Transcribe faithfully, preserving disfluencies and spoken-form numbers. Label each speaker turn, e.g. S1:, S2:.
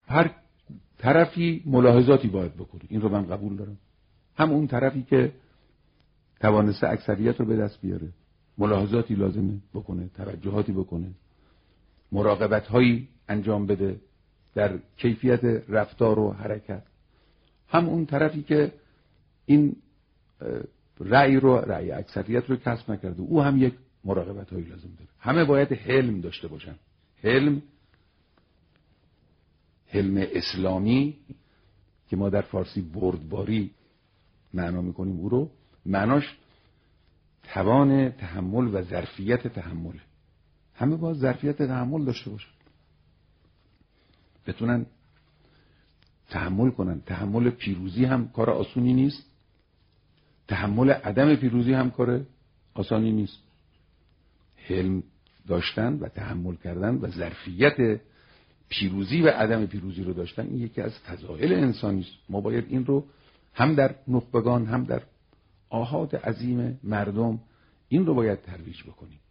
S1: هر طرفی ملاحظاتی باید بکنه، این رو من قبول دارم. هم اون طرفی که توانسته اکثریت رو به دست بیاره ملاحظاتی لازمه بکنه، توجهاتی بکنه، مراقبت‌هایی انجام بده در کیفیت رفتار و حرکت. هم اون طرفی که این رأی رو رأی اکثریت رو کسب نکرده، او هم یک مراقبت‌هایی لازم داره. همه باید حلم داشته باشن. حلم، حلم اسلامی که ما در فارسی بردباری معنا میکنیم، او رو معناش توان تحمل و ظرفیت تحمل. همه باید ظرفیت تحمل داشته باشن، بتونن تحمل کنن. تحمل پیروزی هم کار آسونی نیست، تحمل عدم پیروزی هم کار آسانی نیست. حلم داشتن و تحمل کردن و ظرفیت پیروزی و عدم پیروزی رو داشتن، این یکی از فضائل انسانی است. ما باید این رو هم در نخبگان هم در آحاد عظیم مردم این رو باید ترویج بکنیم.